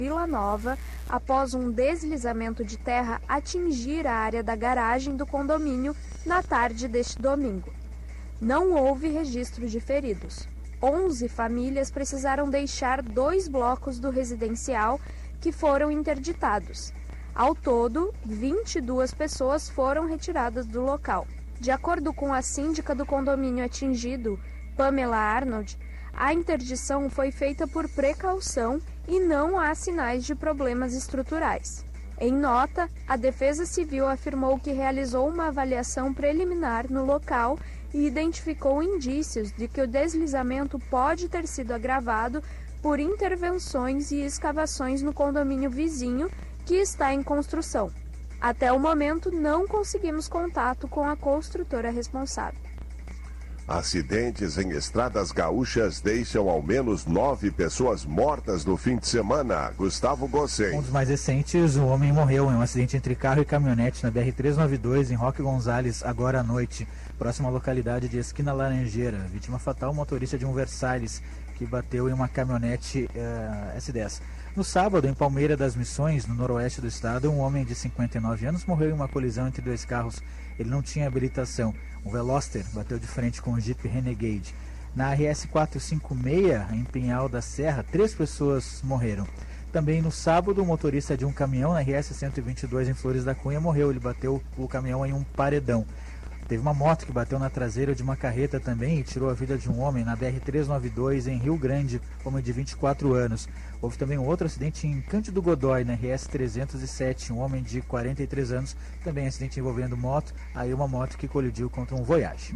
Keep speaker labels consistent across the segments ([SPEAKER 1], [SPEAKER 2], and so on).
[SPEAKER 1] Vila Nova após um deslizamento de terra atingir a área da garagem do condomínio na tarde deste domingo. Não houve registro de feridos. 11 famílias precisaram deixar 2 blocos do residencial que foram interditados. Ao todo, 22 pessoas foram retiradas do local. De acordo com a síndica do condomínio atingido, Pamela Arnold, a interdição foi feita por precaução e não há sinais de problemas estruturais. Em nota, a Defesa Civil afirmou que realizou uma avaliação preliminar no local e identificou indícios de que o deslizamento pode ter sido agravado por intervenções e escavações no condomínio vizinho que está em construção. Até o momento, não conseguimos contato com a construtora responsável.
[SPEAKER 2] Acidentes em estradas gaúchas deixam ao menos 9 pessoas mortas no fim de semana. Gustavo Gossen.
[SPEAKER 3] Um dos mais recentes, um homem morreu em um acidente entre carro e caminhonete na BR-392 em Roque Gonzales, agora à noite, próxima à localidade de Esquina Laranjeira. Vítima fatal, motorista de um Versalhes, que bateu em uma caminhonete S10. No sábado, em Palmeira das Missões, no noroeste do estado, um homem de 59 anos morreu em uma colisão entre 2 carros. Ele não tinha habilitação. Um Veloster bateu de frente com um Jeep Renegade. Na RS 456, em Pinhal da Serra, 3 pessoas morreram. Também no sábado, o motorista de um caminhão na RS 122 em Flores da Cunha morreu. Ele bateu o caminhão em um paredão. Teve uma moto que bateu na traseira de uma carreta também e tirou a vida de um homem na BR-392 em Rio Grande, homem de 24 anos. Houve também um outro acidente em Cândido Godói, na RS-307, um homem de 43 anos, também acidente envolvendo moto, aí uma moto que colidiu contra um Voyage.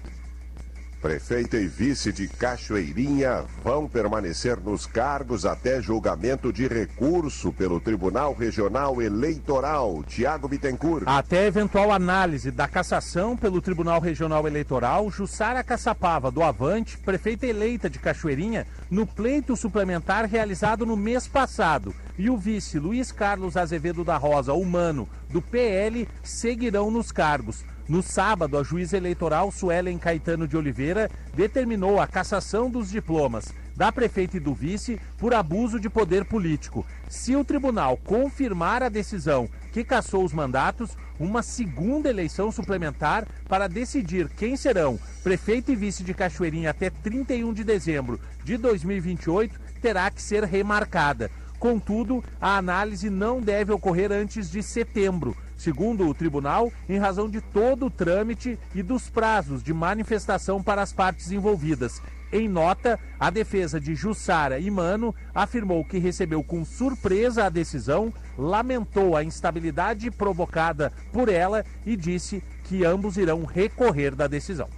[SPEAKER 2] Prefeito e vice de Cachoeirinha vão permanecer nos cargos até julgamento de recurso pelo Tribunal Regional Eleitoral. Tiago Bittencourt.
[SPEAKER 4] Até eventual análise da cassação pelo Tribunal Regional Eleitoral, Jussara Caçapava, do Avante, prefeita eleita de Cachoeirinha, no pleito suplementar realizado no mês passado, e o vice Luiz Carlos Azevedo da Rosa, humano, do PL, seguirão nos cargos. No sábado, a juíza eleitoral Suelen Caetano de Oliveira determinou a cassação dos diplomas da prefeita e do vice por abuso de poder político. Se o tribunal confirmar a decisão que cassou os mandatos, uma segunda eleição suplementar para decidir quem serão prefeito e vice de Cachoeirinha até 31 de dezembro de 2028 terá que ser remarcada. Contudo, a análise não deve ocorrer antes de setembro, segundo o tribunal, em razão de todo o trâmite e dos prazos de manifestação para as partes envolvidas. Em nota, a defesa de Jussara e Mano afirmou que recebeu com surpresa a decisão, lamentou a instabilidade provocada por ela e disse que ambos irão recorrer da decisão.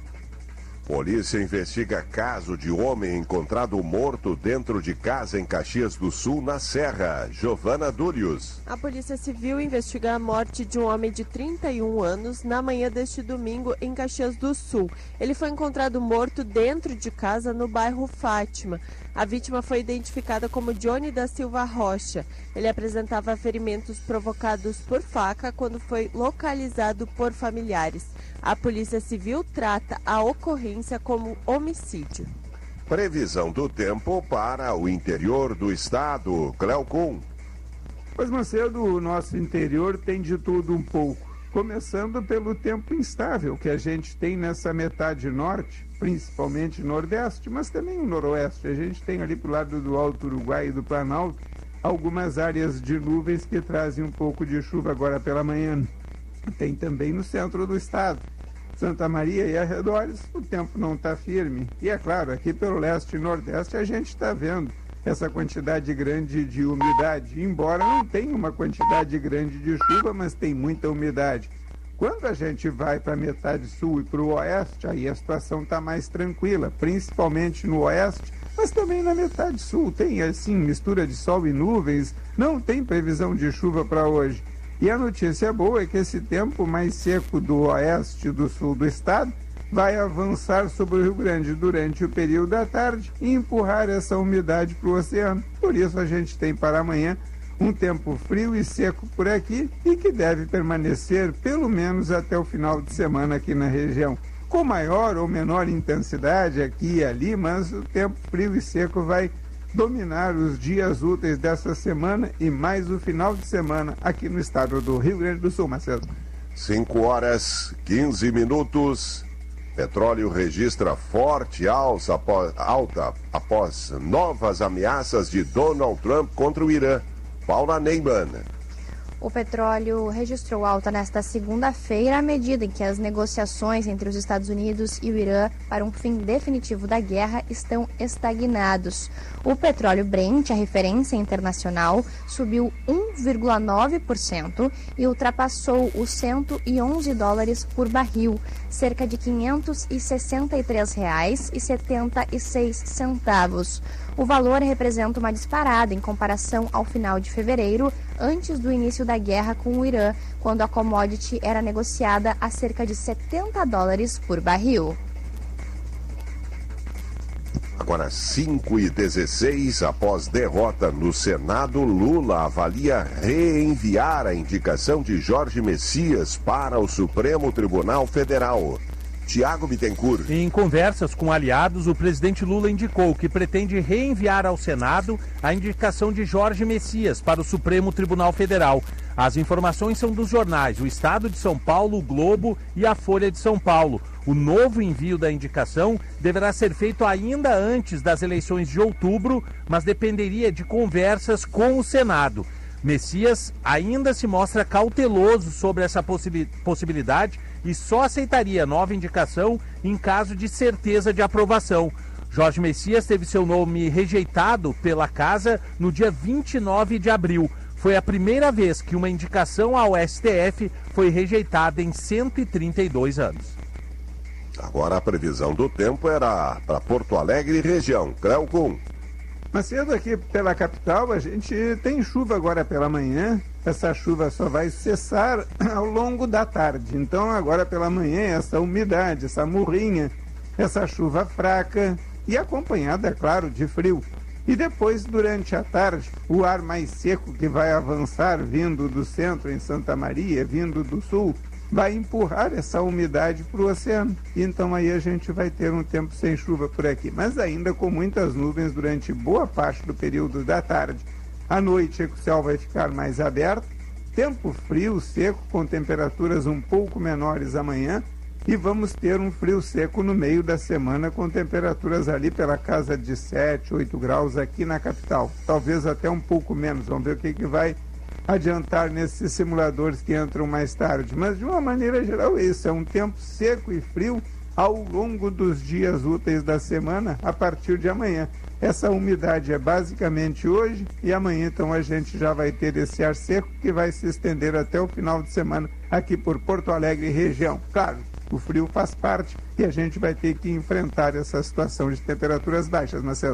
[SPEAKER 2] Polícia investiga caso de homem encontrado morto dentro de casa em Caxias do Sul, na Serra. Giovana Dúlios.
[SPEAKER 5] A Polícia Civil investiga a morte de um homem de 31 anos na manhã deste domingo em Caxias do Sul. Ele foi encontrado morto dentro de casa no bairro Fátima. A vítima foi identificada como Johnny da Silva Rocha. Ele apresentava ferimentos provocados por faca quando foi localizado por familiares. A Polícia Civil trata a ocorrência como homicídio.
[SPEAKER 2] Previsão do tempo para o interior do estado. Cleocum.
[SPEAKER 6] Pois, Macedo, o nosso interior tem de tudo um pouco. Começando pelo tempo instável que a gente tem nessa metade norte, principalmente nordeste, mas também o noroeste. A gente tem ali pro lado do Alto Uruguai e do Planalto algumas áreas de nuvens que trazem um pouco de chuva agora pela manhã. Tem também no centro do estado. Santa Maria e arredores, o tempo não está firme. E é claro, aqui pelo leste e nordeste a gente está vendo essa quantidade grande de umidade, embora não tenha uma quantidade grande de chuva, mas tem muita umidade. Quando a gente vai para a metade sul e para o oeste, aí a situação está mais tranquila, principalmente no oeste, mas também na metade sul. Tem assim mistura de sol e nuvens, não tem previsão de chuva para hoje. E a notícia boa é que esse tempo mais seco do oeste e do sul do estado vai avançar sobre o Rio Grande durante o período da tarde e empurrar essa umidade para o oceano. Por isso a gente tem para amanhã um tempo frio e seco por aqui e que deve permanecer pelo menos até o final de semana aqui na região. Com maior ou menor intensidade aqui e ali, mas o tempo frio e seco vai dominar os dias úteis dessa semana e mais o final de semana aqui no estado do Rio Grande do Sul, Marcelo.
[SPEAKER 2] 5h15. Petróleo registra forte alta após novas ameaças de Donald Trump contra o Irã. Paula Neyman.
[SPEAKER 7] O petróleo registrou alta nesta segunda-feira à medida em que as negociações entre os Estados Unidos e o Irã para um fim definitivo da guerra estão estagnados. O petróleo Brent, a referência internacional, subiu 1,9% e ultrapassou os $111 por barril, cerca de R$ 563,76. O valor representa uma disparada em comparação ao final de fevereiro, antes do início da guerra com o Irã, quando a commodity era negociada a cerca de $70 por barril.
[SPEAKER 2] Agora 5h16, após derrota no Senado, Lula avalia reenviar a indicação de Jorge Messias para o Supremo Tribunal Federal. Tiago Bittencourt.
[SPEAKER 4] Em conversas com aliados, o presidente Lula indicou que pretende reenviar ao Senado a indicação de Jorge Messias para o Supremo Tribunal Federal. As informações são dos jornais O Estado de São Paulo, o Globo e a Folha de São Paulo. O novo envio da indicação deverá ser feito ainda antes das eleições de outubro, mas dependeria de conversas com o Senado. Messias ainda se mostra cauteloso sobre essa possibilidade e só aceitaria nova indicação em caso de certeza de aprovação. Jorge Messias teve seu nome rejeitado pela Casa no dia 29 de abril. Foi a primeira vez que uma indicação ao STF foi rejeitada em 132 anos.
[SPEAKER 2] Agora a previsão do tempo era para Porto Alegre e região. Cleocum.
[SPEAKER 6] Macedo, aqui pela capital, a gente tem chuva agora pela manhã. Essa chuva só vai cessar ao longo da tarde. Então, agora pela manhã, essa umidade, essa murrinha, essa chuva fraca e acompanhada, é claro, de frio. E depois, durante a tarde, o ar mais seco que vai avançar vindo do centro em Santa Maria, vindo do sul, vai empurrar essa umidade para o oceano. Então aí a gente vai ter um tempo sem chuva por aqui, mas ainda com muitas nuvens durante boa parte do período da tarde. À noite o céu vai ficar mais aberto, tempo frio, seco, com temperaturas um pouco menores amanhã, e vamos ter um frio seco no meio da semana, com temperaturas ali pela casa de 7, 8 graus aqui na capital, talvez até um pouco menos. Vamos ver o que vai adiantar nesses simuladores que entram mais tarde, mas de uma maneira geral isso é um tempo seco e frio ao longo dos dias úteis da semana a partir de amanhã. Essa umidade é basicamente hoje e amanhã então a gente já vai ter esse ar seco que vai se estender até o final de semana aqui por Porto Alegre e região. Claro, o frio faz parte e a gente vai ter que enfrentar essa situação de temperaturas baixas, Marcelo.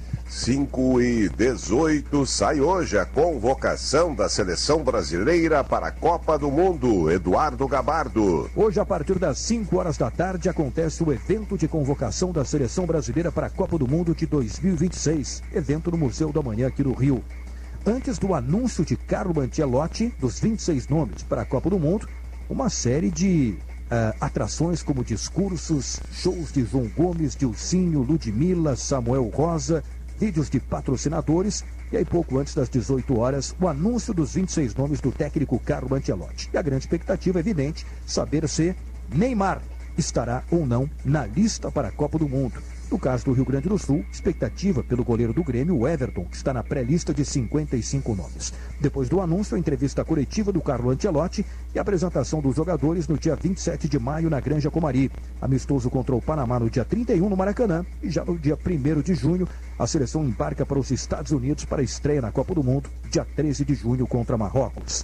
[SPEAKER 2] 5h18, sai hoje a convocação da seleção brasileira para a Copa do Mundo. Eduardo Gabardo.
[SPEAKER 8] Hoje, a partir das 5 horas da tarde, acontece o evento de convocação da seleção brasileira para a Copa do Mundo de 2026. Evento no Museu da Manhã aqui no Rio. Antes do anúncio de Carlo Ancelotti dos 26 nomes para a Copa do Mundo, uma série de atrações como discursos, shows de João Gomes, Dilcinho, Ludmilla, Samuel Rosa, vídeos de patrocinadores e aí pouco antes das 18 horas o anúncio dos 26 nomes do técnico Carlo Ancelotti. E a grande expectativa é evidente, saber se Neymar estará ou não na lista para a Copa do Mundo. No caso do Rio Grande do Sul, expectativa pelo goleiro do Grêmio, o Everton, que está na pré-lista de 55 nomes. Depois do anúncio, a entrevista coletiva do Carlo Ancelotti e a apresentação dos jogadores no dia 27 de maio na Granja Comari. Amistoso contra o Panamá no dia 31 no Maracanã e já no dia 1º de junho, a seleção embarca para os Estados Unidos para a estreia na Copa do Mundo, dia 13 de junho contra Marrocos.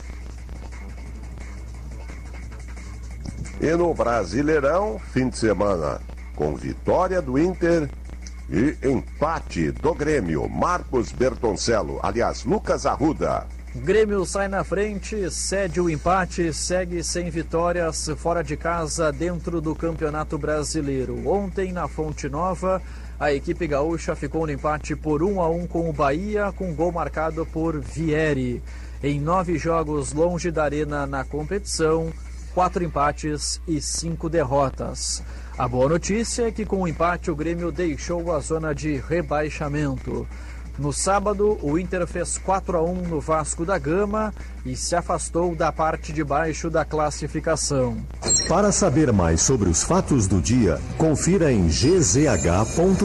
[SPEAKER 2] E no Brasileirão, fim de semana, com vitória do Inter e empate do Grêmio. Marcos Bertoncello, aliás, Lucas Arruda.
[SPEAKER 9] O Grêmio sai na frente, cede o empate, segue sem vitórias fora de casa dentro do Campeonato Brasileiro. Ontem, na Fonte Nova, a equipe gaúcha ficou no empate por 1-1 com o Bahia, com gol marcado por Vieri. Em 9 jogos longe da arena na competição, 4 empates e 5 derrotas. A boa notícia é que com o empate o Grêmio deixou a zona de rebaixamento. No sábado, o Inter fez 4-1 no Vasco da Gama e se afastou da parte de baixo da classificação.
[SPEAKER 10] Para saber mais sobre os fatos do dia, confira em gzh.com.br.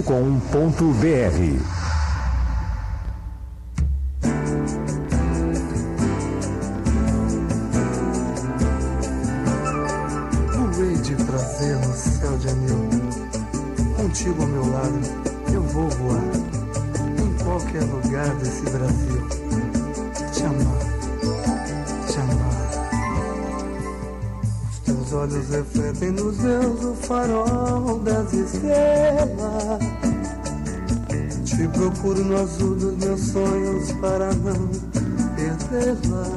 [SPEAKER 11] Voei de prazer no céu de anil. Contigo ao meu lado, eu vou voar. Em qualquer lugar desse Brasil. Te amar, te amar. Os teus olhos refletem nos meus o farol das estrelas. Te procuro no azul dos meus sonhos para não perdê-la.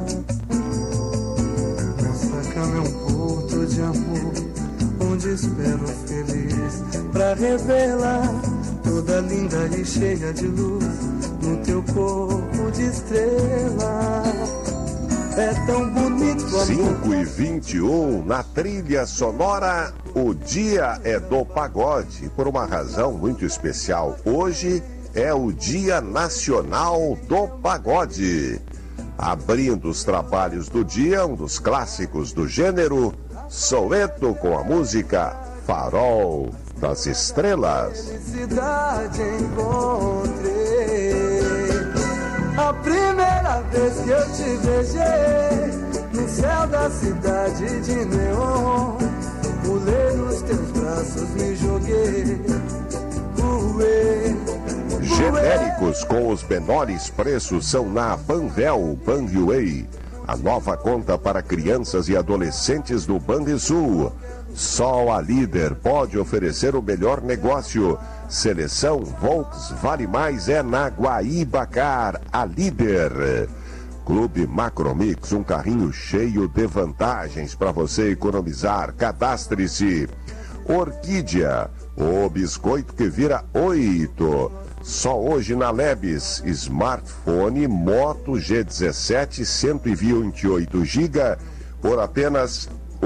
[SPEAKER 11] Nossa cama é um porto de amor, onde espero feliz pra revelar toda linda e cheia de luz no teu corpo de estrela. É tão bonito, amor.
[SPEAKER 2] 5h21 na trilha sonora. O dia é do pagode por uma razão muito especial. Hoje é o Dia Nacional do Pagode. Abrindo os trabalhos do dia, um dos clássicos do gênero, Soweto com a música Farol das Estrelas.
[SPEAKER 11] Felicidade encontrei. A primeira vez que eu te beijei no céu da cidade de neon, pulei nos teus braços, me joguei.
[SPEAKER 2] Genéricos com os menores preços são na Banvel Banriway, a nova conta para crianças e adolescentes do Banrisul. Só a Líder pode oferecer o melhor negócio. Seleção Volks Vale Mais é na Guaíbacar, a Líder. Clube Macromix, um carrinho cheio de vantagens para você economizar. Cadastre-se. Orquídea, o biscoito que vira 8. Só hoje na Lebes, smartphone Moto G17 128 GB por apenas R$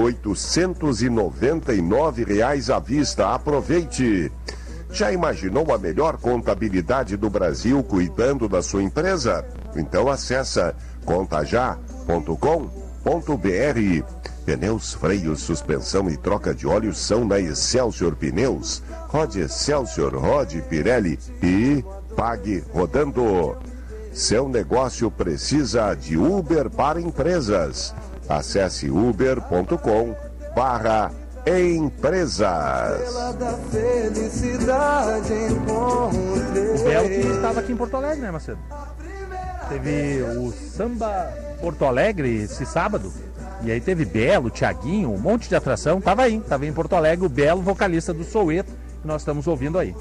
[SPEAKER 2] 899 à vista. Aproveite! Já imaginou a melhor contabilidade do Brasil cuidando da sua empresa? Então acessa contajá.com.br. Pneus, freios, suspensão e troca de óleo são na Excelsior Pneus. Rode Excelsior, rode Pirelli e pague rodando. Seu negócio precisa de Uber para empresas. Acesse uber.com/empresas.
[SPEAKER 4] O Belo que estava aqui em Porto Alegre, né, Macedo? Teve o Samba Porto Alegre esse sábado. E aí teve Belo, Thiaguinho, um monte de atração. Tava em Porto Alegre, o Belo, vocalista do Soweto, que nós estamos ouvindo aí.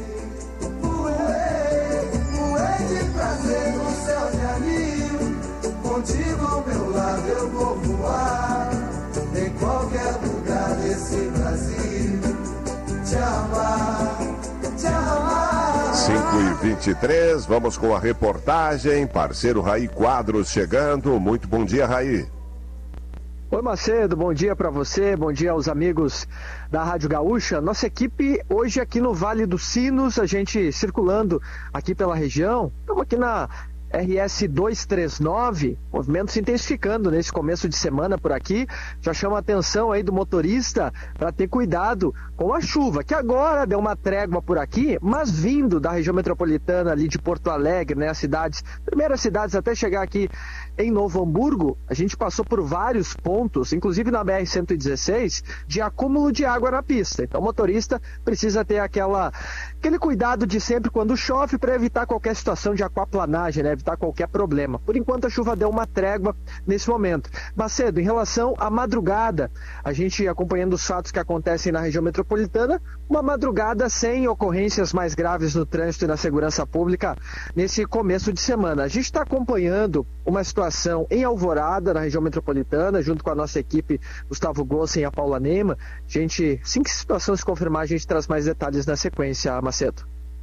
[SPEAKER 11] Contigo ao meu lado eu vou voar, em qualquer lugar desse Brasil. Te amar, te amar.
[SPEAKER 2] 5h23, vamos com a reportagem. Parceiro Raí Quadros chegando. Muito bom dia, Raí.
[SPEAKER 12] Oi, Macedo, bom dia para você, bom dia aos amigos da Rádio Gaúcha. Nossa equipe hoje aqui no Vale dos Sinos, a gente circulando aqui pela região. Estamos aqui na RS 239, movimento se intensificando nesse começo de semana por aqui. Já chama a atenção aí do motorista para ter cuidado com a chuva, que agora deu uma trégua por aqui, mas vindo da região metropolitana ali de Porto Alegre, né, as primeiras cidades até chegar aqui em Novo Hamburgo, a gente passou por vários pontos, inclusive na BR-116, de acúmulo de água na pista. Então o motorista precisa ter aquele cuidado de sempre quando chove para evitar qualquer situação de aquaplanagem, né? Evitar qualquer problema. Por enquanto a chuva deu uma trégua nesse momento. Macedo, em relação à madrugada, a gente acompanhando os fatos que acontecem na região metropolitana, uma madrugada sem ocorrências mais graves no trânsito e na segurança pública nesse começo de semana. A gente está acompanhando uma situação em Alvorada, na região metropolitana, junto com a nossa equipe, Gustavo Gossen e a Paula Neima. Gente, assim que a situação se confirmar, a gente traz mais detalhes na sequência, Macedo.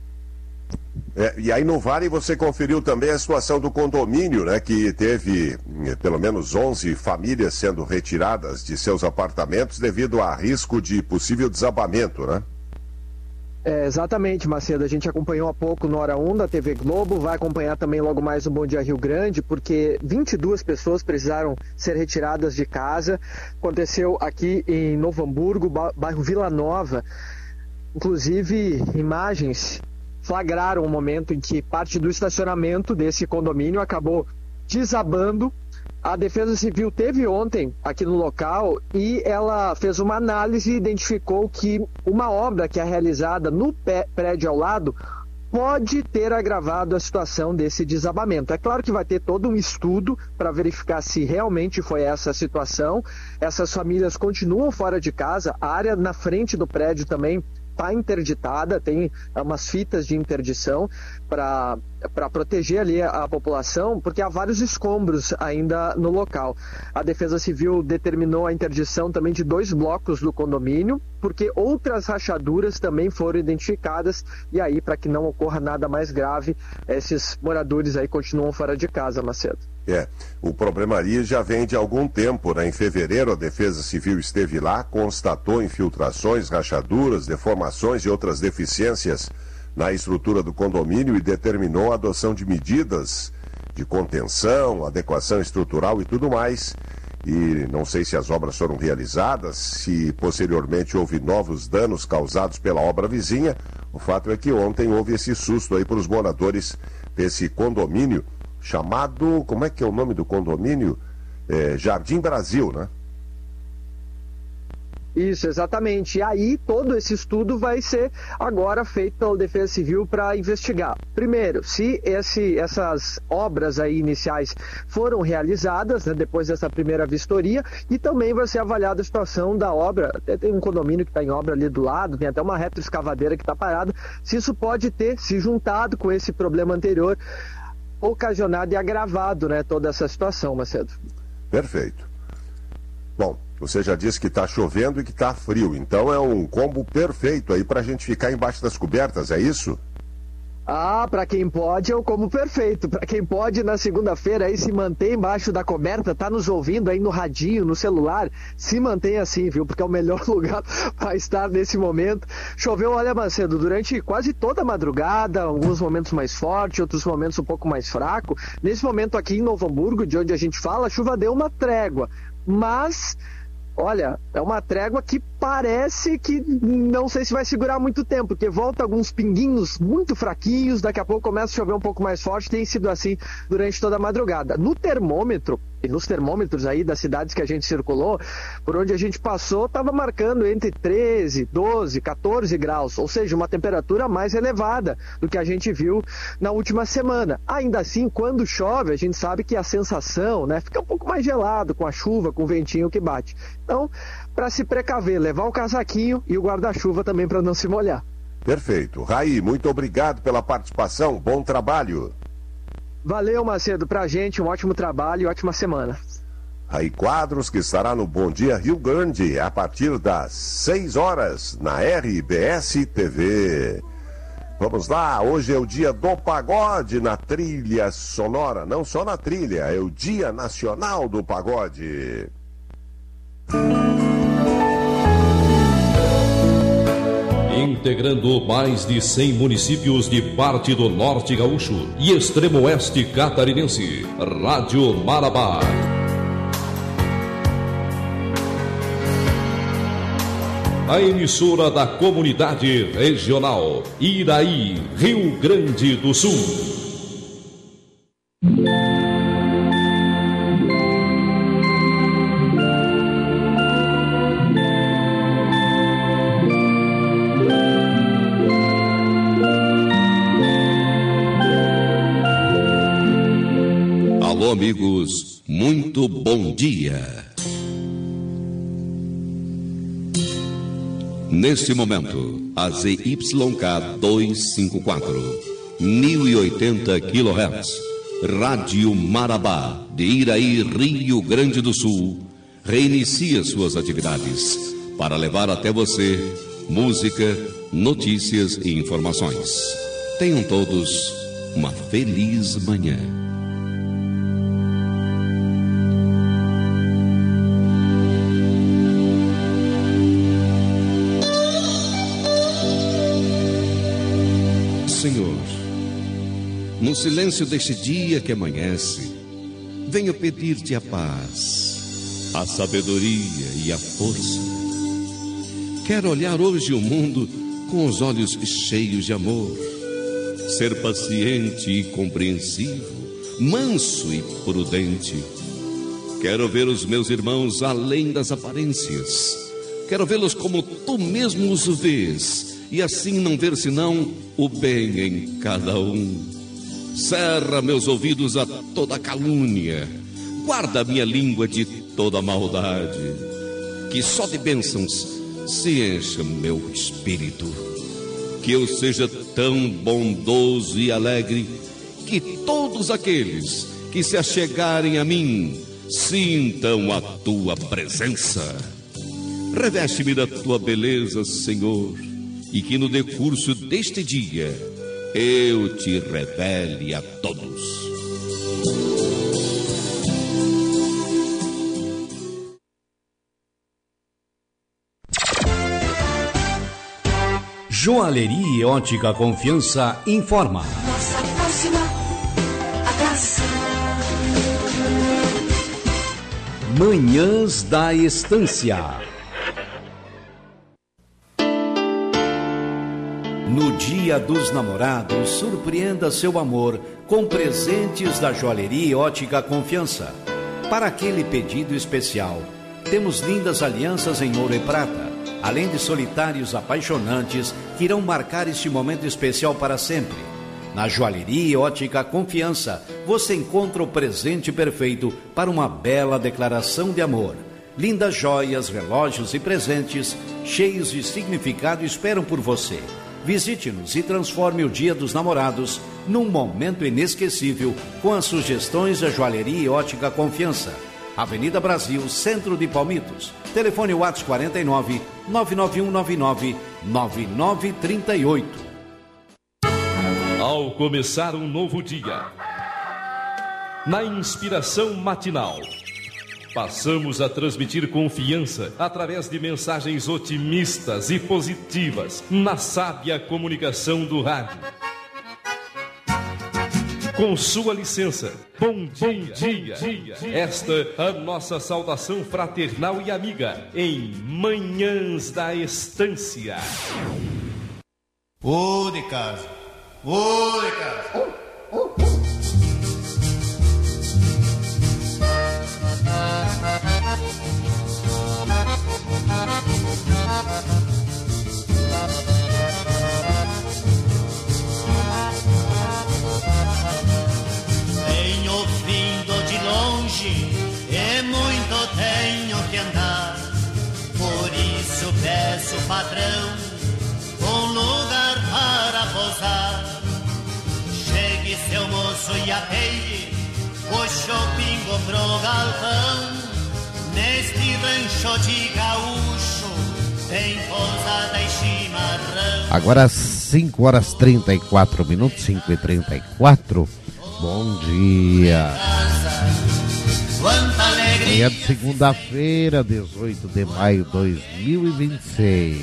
[SPEAKER 2] E aí no Vale você conferiu também a situação do condomínio, né, que teve pelo menos 11 famílias sendo retiradas de seus apartamentos devido a risco de possível desabamento, né?
[SPEAKER 12] Exatamente, Macedo. A gente acompanhou há pouco no Hora 1 da TV Globo, vai acompanhar também logo mais o Bom Dia Rio Grande, porque 22 pessoas precisaram ser retiradas de casa. Aconteceu aqui em Novo Hamburgo, bairro Vila Nova. Inclusive, imagens flagraram o momento em que parte do estacionamento desse condomínio acabou desabando. A Defesa Civil teve ontem aqui no local e ela fez uma análise e identificou que uma obra que é realizada no prédio ao lado pode ter agravado a situação desse desabamento. É claro que vai ter todo um estudo para verificar se realmente foi essa a situação. Essas famílias continuam fora de casa, a área na frente do prédio também está interditada, tem umas fitas de interdição para proteger ali a população, porque há vários escombros ainda no local. A Defesa Civil determinou a interdição também de 2 blocos do condomínio, porque outras rachaduras também foram identificadas, e aí, para que não ocorra nada mais grave, esses moradores aí continuam fora de casa, Macedo.
[SPEAKER 2] O problema ali já vem de algum tempo, né? Em fevereiro a Defesa Civil esteve lá, constatou infiltrações, rachaduras, deformações e outras deficiências na estrutura do condomínio e determinou a adoção de medidas de contenção, adequação estrutural e tudo mais. E não sei se as obras foram realizadas, se posteriormente houve novos danos causados pela obra vizinha. O fato é que ontem houve esse susto aí para os moradores desse condomínio chamado, como é que é o nome do condomínio? Jardim Brasil, né?
[SPEAKER 12] Isso, exatamente. E aí todo esse estudo vai ser agora feito pela Defesa Civil para investigar. Primeiro, se essas obras aí iniciais foram realizadas, né, depois dessa primeira vistoria, e também vai ser avaliada a situação da obra. Até tem um condomínio que está em obra ali do lado, tem até uma retroescavadeira que está parada. Se isso pode ter se juntado com esse problema anterior, ocasionado e agravado, né, toda essa situação, Macedo.
[SPEAKER 2] Perfeito. Bom, você já disse que está chovendo e que está frio, então é um combo perfeito aí para a gente ficar embaixo das cobertas, é isso?
[SPEAKER 12] Para quem pode é o combo perfeito. Para quem pode, na segunda-feira aí se manter embaixo da coberta, tá nos ouvindo aí no radinho, no celular, se mantém assim, viu? Porque é o melhor lugar para estar nesse momento. Choveu, olha, Macedo, durante quase toda a madrugada, alguns momentos mais forte, outros momentos um pouco mais fraco. Nesse momento aqui em Novo Hamburgo, de onde a gente fala, a chuva deu uma trégua, mas olha, é uma trégua que parece que não sei se vai segurar muito tempo, porque volta alguns pinguinhos muito fraquinhos, daqui a pouco começa a chover um pouco mais forte, tem sido assim durante toda a madrugada. No termômetro, e nos termômetros aí das cidades que a gente circulou, por onde a gente passou, estava marcando entre 13, 12, 14 graus, ou seja, uma temperatura mais elevada do que a gente viu na última semana. Ainda assim, quando chove, a gente sabe que a sensação, né, fica um pouco mais gelado com a chuva, com o ventinho que bate. Então, para se precaver, levar o casaquinho e o guarda-chuva também para não se molhar.
[SPEAKER 2] Perfeito. Raí, muito obrigado pela participação. Bom trabalho.
[SPEAKER 12] Valeu, Macedo. Pra gente, um ótimo trabalho e ótima semana.
[SPEAKER 2] Raí Quadros, que estará no Bom Dia Rio Grande a partir das 6 horas na RBS TV. Vamos lá, hoje é o dia do pagode na trilha sonora. Não só na trilha, é o Dia Nacional do Pagode.
[SPEAKER 13] Integrando mais de 100 municípios de parte do Norte Gaúcho e Extremo Oeste Catarinense, Rádio Marabá. A emissora da comunidade regional Iraí, Rio Grande do Sul. Alô, amigos, muito bom dia. Neste momento, a ZYK 254, 1080 kHz, Rádio Marabá, de Iraí, Rio Grande do Sul, reinicia suas atividades para levar até você música, notícias e informações. Tenham todos uma feliz manhã.
[SPEAKER 14] no silêncio deste dia que amanhece, venho pedir-te a paz, a sabedoria e a força. Quero olhar hoje o mundo com os olhos cheios de amor, ser paciente e compreensivo, manso e prudente. Quero ver os meus irmãos além das aparências. Quero vê-los como tu mesmo os vês, e assim não ver senão o bem em cada um. Cerra meus ouvidos a toda calúnia, guarda minha língua de toda maldade, que só de bênçãos se encha meu espírito. Que eu seja tão bondoso e alegre que todos aqueles que se achegarem a mim sintam a tua presença. Reveste-me da tua beleza, Senhor, e que no decurso deste dia eu te revele a todos.
[SPEAKER 15] Joalheria e Ótica Confiança informa.
[SPEAKER 16] Nossa próxima atração.
[SPEAKER 15] Manhãs da Estância. No Dia dos Namorados, surpreenda seu amor com presentes da Joalheria e Ótica Confiança. Para aquele pedido especial, temos lindas alianças em ouro e prata, além de solitários apaixonantes que irão marcar este momento especial para sempre. Na Joalheria e Ótica Confiança, você encontra o presente perfeito para uma bela declaração de amor. Lindas joias, relógios e presentes cheios de significado esperam por você. Visite-nos e transforme o Dia dos Namorados num momento inesquecível com as sugestões da Joalheria e Ótica Confiança. Avenida Brasil, Centro de Palmitos. Telefone WhatsApp 49 99199 9938.
[SPEAKER 13] Ao começar um novo dia, na inspiração matinal, passamos a transmitir confiança através de mensagens otimistas e positivas na sábia comunicação do rádio. Com sua licença, bom dia. Esta a nossa saudação fraternal e amiga em Manhãs da Estância.
[SPEAKER 17] Ô de casa, ô de casa.
[SPEAKER 18] Venho vindo de longe e muito tenho que andar, por isso peço, patrão, um lugar para pousar. Chegue, seu moço, e apeie o shopping pro galpão. Neste rancho de gaúcho tem pousada e chimarrão.
[SPEAKER 19] Agora 5h34, 5h34. Bom dia. Manhã de segunda-feira, 18 de maio de 2026.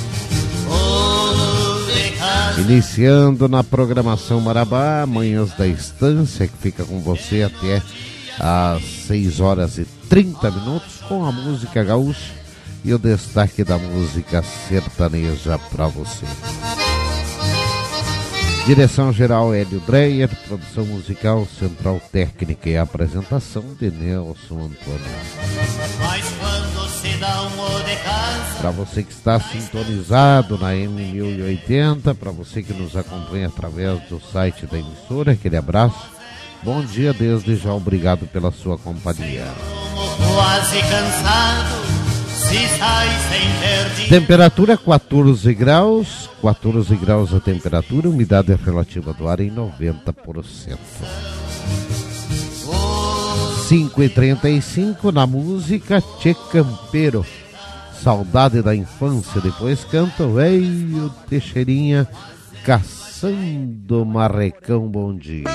[SPEAKER 19] Iniciando na programação Marabá, Manhãs da Estância, que fica com você até às 6h30, com a música gaúcha e o destaque da música sertaneja para você. Direção geral Hélio Dreyer, produção musical, central técnica e apresentação de Nelson Antônio. Para você que está sintonizado na M1080, para você que nos acompanha através do site da emissora, aquele abraço. Bom dia, desde já, obrigado pela sua companhia.
[SPEAKER 18] Quase cansado, se sai sem perder.
[SPEAKER 19] Temperatura 14 graus a temperatura, umidade relativa do ar em 90%. 5h35 na música Tchê Campeiro, saudade da infância, depois canta o Veio Teixeirinha, caçando marrecão, bom dia.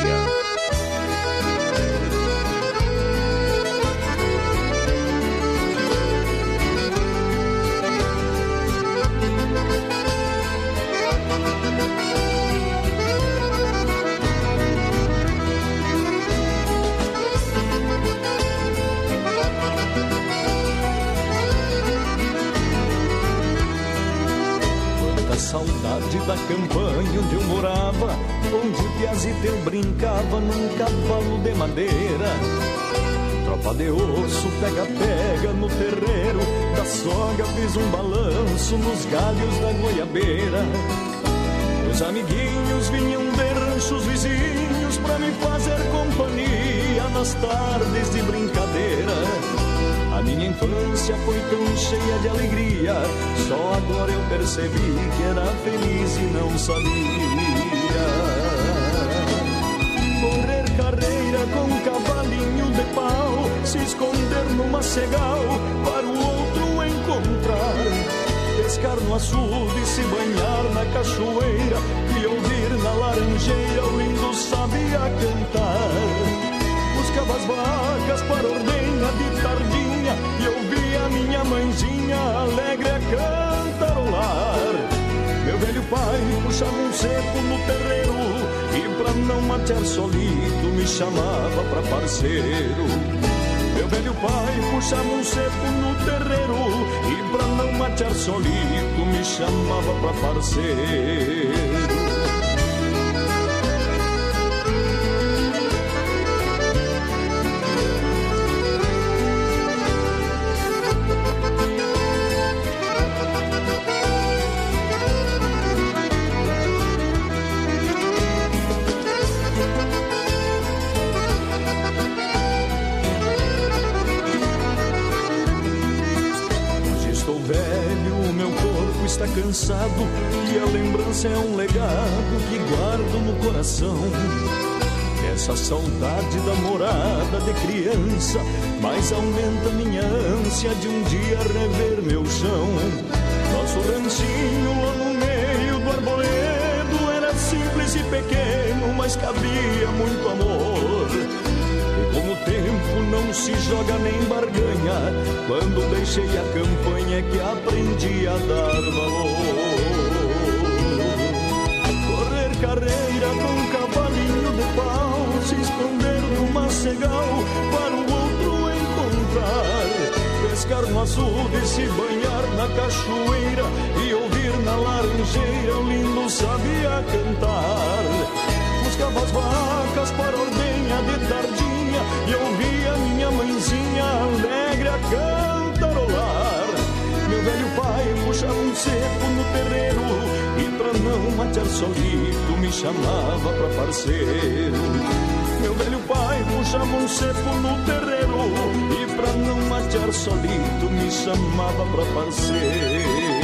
[SPEAKER 20] saudade da campanha onde eu morava, onde o piazito eu brincava num cavalo de madeira. Tropa de osso, pega-pega no terreiro da sogra, fiz um balanço nos galhos da goiabeira. Os amiguinhos vinham de ranchos vizinhos pra me fazer companhia nas tardes de brincadeira. A minha infância foi tão cheia de alegria, só agora eu percebi que era feliz e não sabia. Correr carreira com um cavalinho de pau, se esconder no macegal para o outro encontrar. Pescar no açude, se banhar na cachoeira e ouvir na laranjeira o lindo sabia cantar. Buscava as vacas para ordenha de tardinha e ouvia a minha mãezinha alegre a cantarolar. Meu velho pai puxava um cepo no terreiro e pra não matear solito me chamava pra parceiro. Meu velho pai puxava um cepo no terreiro e pra não matear solito me chamava pra parceiro. Está cansado e a lembrança é um legado que guardo no coração. Essa saudade da morada de criança mais aumenta minha ânsia de um dia rever meu chão. Nosso ranchinho lá no meio do arvoredo era simples e pequeno, mas cabia muito amor. E como o tempo não se joga nem barganha, quando deixei a campanha é que aprendi a dar valor. Correr carreira com um cavalinho de pau, se esconder no macegal para o outro encontrar. Pescar no açude, se banhar na cachoeira e ouvir na laranjeira o lindo sabia cantar. Buscava as vacas para ordenha de tardinha e ouvia minha mãezinha alegre a cantarolar. Meu velho pai puxava um cepo no terreiro e pra não matear solito me chamava pra parceiro. Meu velho pai puxava um cepo no terreiro e pra não matear solito me chamava pra parceiro.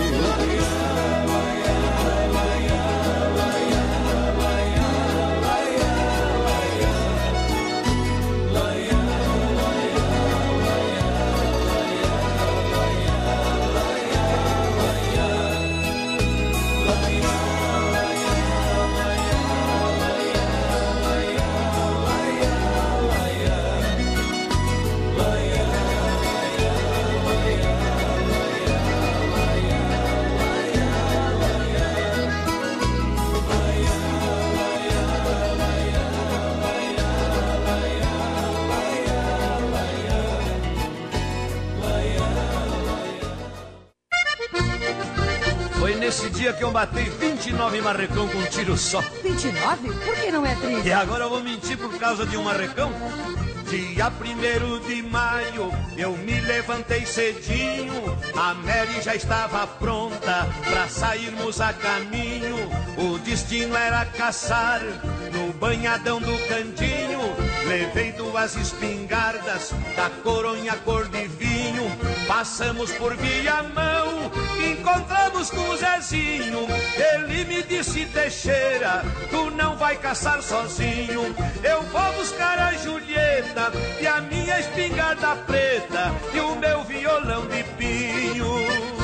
[SPEAKER 21] Nesse dia que eu matei 29 marrecão com um tiro só.
[SPEAKER 22] 29? Por que não é 30?
[SPEAKER 21] E agora eu vou mentir por causa de um marrecão? Dia 1º de maio, eu me levantei cedinho, a Mary já estava pronta pra sairmos a caminho. O destino era caçar no banhadão do Candinho. Levei 2 espingardas da Coronha cor de vinho. Passamos por Viamão, encontramos com o Zezinho. Ele me disse: Teixeira, tu não vai caçar sozinho. Eu vou buscar a Julieta e a minha espingarda preta e o meu violão de pinho.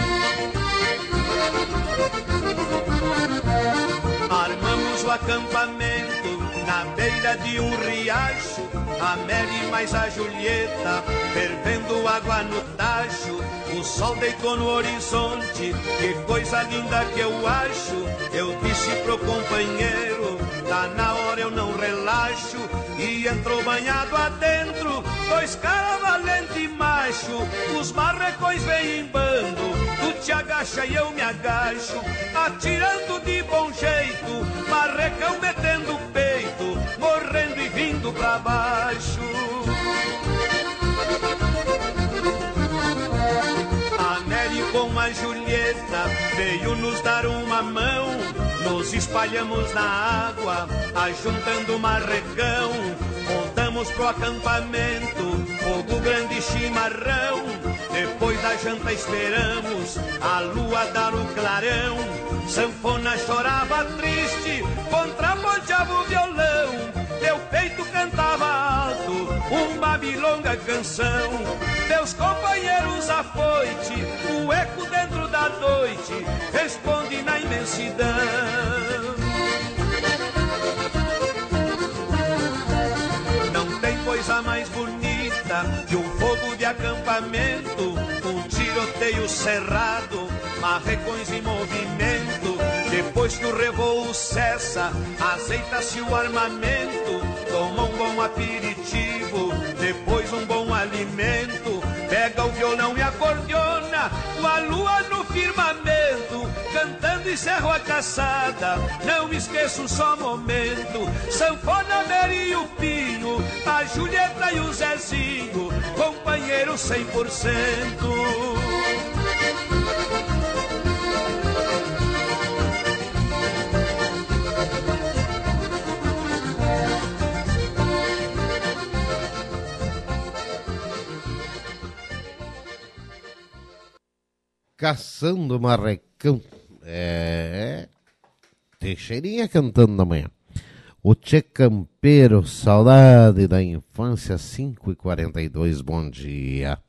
[SPEAKER 21] Armamos o acampamento na beira de um riacho, a Mary mais a Julieta fervendo água no tacho. O sol deitou no horizonte, que coisa linda que eu acho. Eu disse pro companheiro, tá na hora, eu não relaxo. E entrou banhado adentro 2 caras valente macho. Os marrecões vêm em bando, do te agacha e eu me agacho, atirando de bom jeito, marrecão metendo o peito, morrendo e vindo pra baixo. A Nery com a Julieta veio nos dar uma mão, nos espalhamos na água, ajuntando o marrecão, montamos pro acampamento, fogo grande chimarrão, depois da janta esperamos a lua dar o clarão, sanfona chorava triste, contraponteava o violão, meu peito cantava alto, uma milonga canção, meus companheiros afoite, o eco dentro da noite, responde na imensidão. Não tem coisa mais bonita que um fogo de acampamento, um tiroteio cerrado, marrecões em movimento. Depois que o revoo cessa, azeita-se o armamento, toma um bom aperitivo, depois um bom alimento, pega o violão e acordeona, a lua no firmamento, cantando encerro a caçada, não esqueço só momento, sanfona, Nery e o Pinho, a Julieta e o Zezinho, companheiro 100%.
[SPEAKER 19] Caçando marrecão. Teixeirinha cantando na manhã. O Tchê Campeiro, saudade da infância, 5h42, bom dia.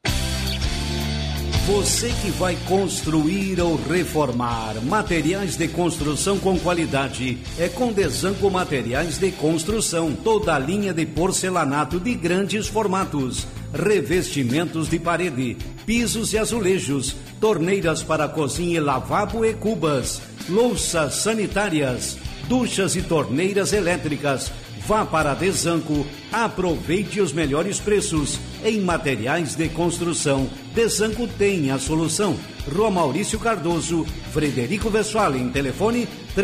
[SPEAKER 15] Você que vai construir ou reformar, materiais de construção com qualidade, é com Desanco Materiais de Construção. Toda a linha de porcelanato de grandes formatos, revestimentos de parede, pisos e azulejos, torneiras para cozinha e lavabo e cubas, louças sanitárias, duchas e torneiras elétricas. Vá para Desanco, aproveite os melhores preços em materiais de construção. Desanco tem a solução. Rua Maurício Cardoso, Frederico Westphalen, telefone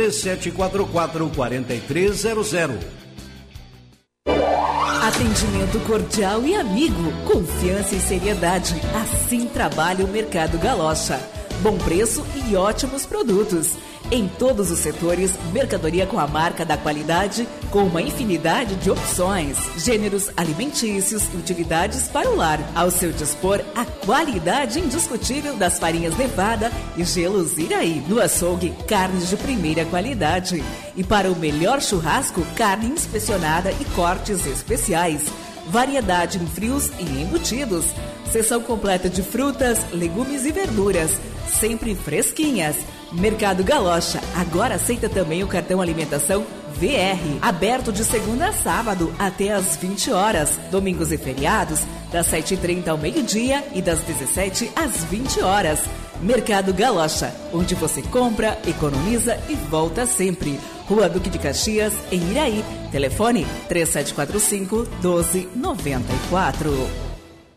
[SPEAKER 15] 3744-4300.
[SPEAKER 1] Atendimento cordial e amigo, confiança e seriedade. Assim trabalha o Mercado Galocha. Bom preço e ótimos produtos. Em todos os setores, mercadoria com a marca da qualidade, com uma infinidade de opções, gêneros alimentícios e utilidades para o lar. Ao seu dispor, a qualidade indiscutível das farinhas Nevada e gelos Iraí. No açougue, carnes de primeira qualidade. E para o melhor churrasco, carne inspecionada e cortes especiais. Variedade em frios e embutidos. Seção completa de frutas, legumes e verduras, sempre fresquinhas. Mercado Galocha agora aceita também o cartão alimentação VR, aberto de segunda a sábado até às 20 horas, domingos e feriados das 7h30 ao meio-dia e das 17 às 20 horas. Mercado Galocha, onde você compra, economiza e volta sempre. Rua Duque de Caxias, em Iraí. Telefone 3745-1294.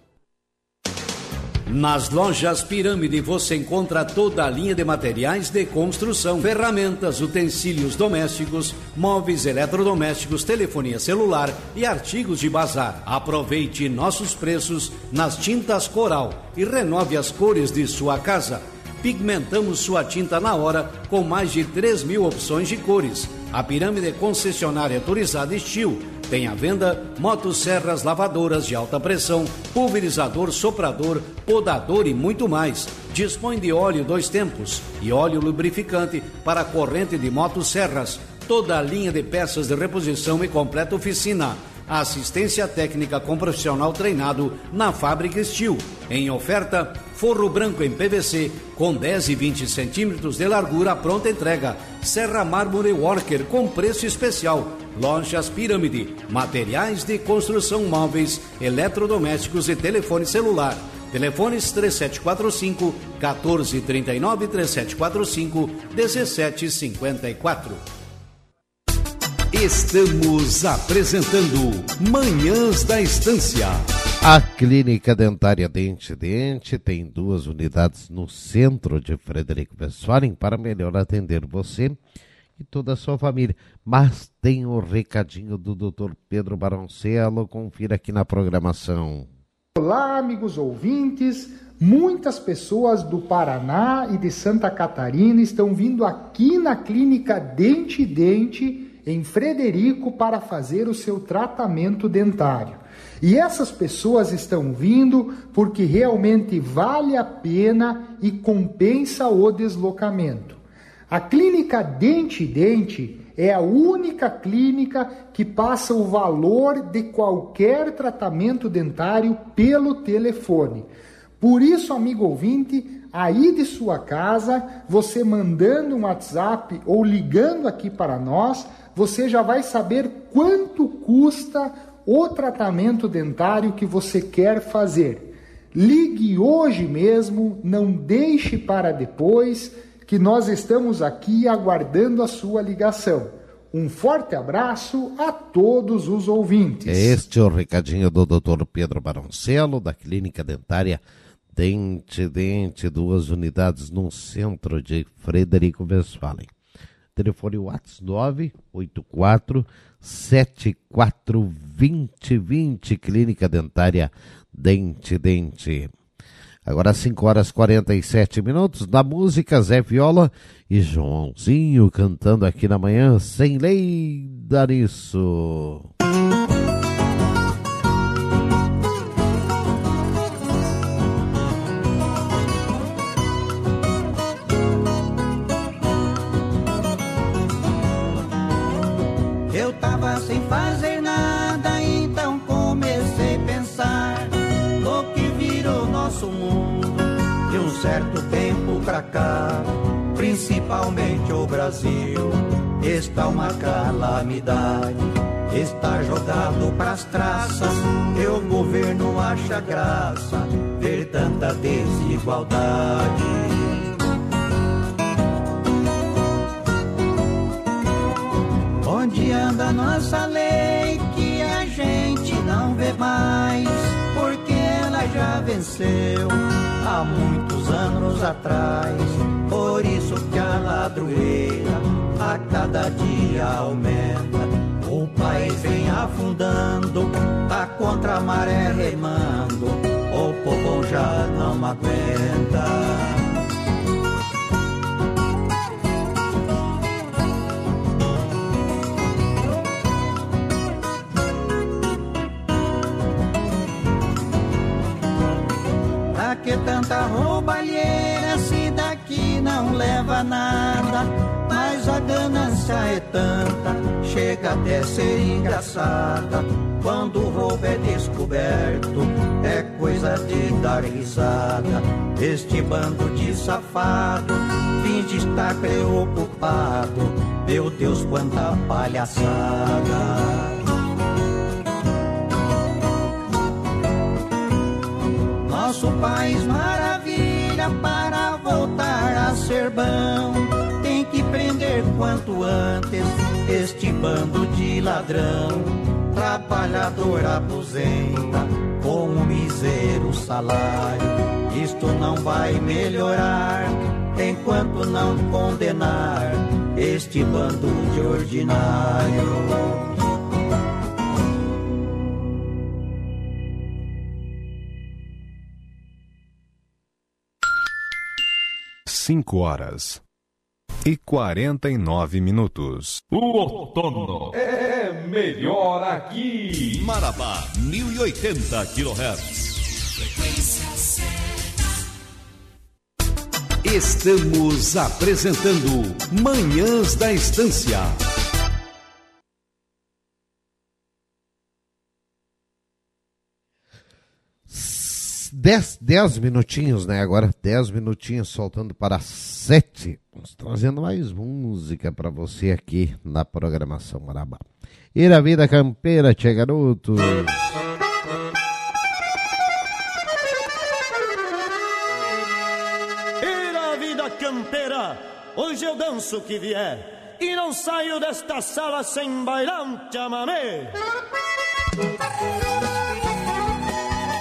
[SPEAKER 15] Nas lojas Pirâmide você encontra toda a linha de materiais de construção, ferramentas, utensílios domésticos, móveis eletrodomésticos, telefonia celular e artigos de bazar. Aproveite nossos preços nas tintas Coral e renove as cores de sua casa. Pigmentamos sua tinta na hora com mais de 3.000 opções de cores. A Pirâmide concessionária autorizada Estil tem à venda motosserras, lavadoras de alta pressão, pulverizador, soprador, podador e muito mais. Dispõe de óleo 2 tempos e óleo lubrificante para corrente de motosserras. Toda a linha de peças de reposição e completa oficina. Assistência técnica com profissional treinado na Fábrica Estil. Em oferta, forro branco em PVC com 10 e 20 centímetros de largura, pronta entrega. Serra Mármore Worker com preço especial. Lojas Pirâmide, materiais de construção móveis, eletrodomésticos e telefone celular. Telefones 3745-1439 3745-1754. Estamos apresentando Manhãs da Estância.
[SPEAKER 19] A Clínica Dentária Dente Dente tem 2 unidades no centro de Frederico Westphalen para melhor atender você e toda a sua família. Mas tem o recadinho do Dr. Pedro Baroncelo, confira aqui na programação.
[SPEAKER 3] Olá, amigos ouvintes. Muitas pessoas do Paraná e de Santa Catarina estão vindo aqui na Clínica Dente Dente em Frederico para fazer o seu tratamento dentário. E essas pessoas estão vindo porque realmente vale a pena e compensa o deslocamento. A Clínica Dente Dente é a única clínica que passa o valor de qualquer tratamento dentário pelo telefone. Por isso, amigo ouvinte, aí de sua casa, você mandando um WhatsApp ou ligando aqui para nós, você já vai saber quanto custa o tratamento dentário que você quer fazer. Ligue hoje mesmo, não deixe para depois, que nós estamos aqui aguardando a sua ligação. Um forte abraço a todos os ouvintes.
[SPEAKER 19] Este é o recadinho do Dr. Pedro Baroncelo, da Clínica Dentária Dente Dente, 2 unidades no centro de Frederico Westphalen. Telefone WhatsApp 984-74-2020, Clínica Dentária Dente Dente. Agora 5h47, da música Zé Viola e Joãozinho cantando aqui na manhã, Sem Lei dá nisso.
[SPEAKER 5] Eu tava sem fazer nada, então comecei a pensar no que virou nosso mundo de um certo tempo pra cá. Principalmente o Brasil está uma calamidade, está jogado pras traças, e o governo acha graça ver tanta desigualdade. Onde anda nossa lei que a gente não vê mais, porque ela já venceu há muitos anos atrás. Por isso que a ladroeira a cada dia aumenta. O país vem afundando, tá contra a maré remando, o povo já não aguenta. Que tanta roubalheira, se daqui não leva nada, mas a ganância é tanta, chega até ser engraçada. Quando o roubo é descoberto, é coisa de dar risada. Este bando de safado finge estar preocupado, meu Deus, quanta palhaçada. Nosso país maravilha, para voltar a ser bom, tem que prender quanto antes este bando de ladrão. Trabalhador aposenta com um mísero salário. Isto não vai melhorar enquanto não condenar este bando de ordinário.
[SPEAKER 23] 5h49.
[SPEAKER 13] O outono é melhor aqui.
[SPEAKER 15] Marabá, 1080 kHz.
[SPEAKER 16] Frequência certa.
[SPEAKER 15] Estamos apresentando Manhãs da Estância.
[SPEAKER 19] 10 minutinhos, né? Agora 10 minutinhos, soltando para 7. Vamos trazendo mais música para você aqui na programação Marabá. Ira Vida Campeira, tchê garotos.
[SPEAKER 20] Ira Vida Campeira, hoje eu danço o que vier e não saio desta sala sem bailar um chamamé.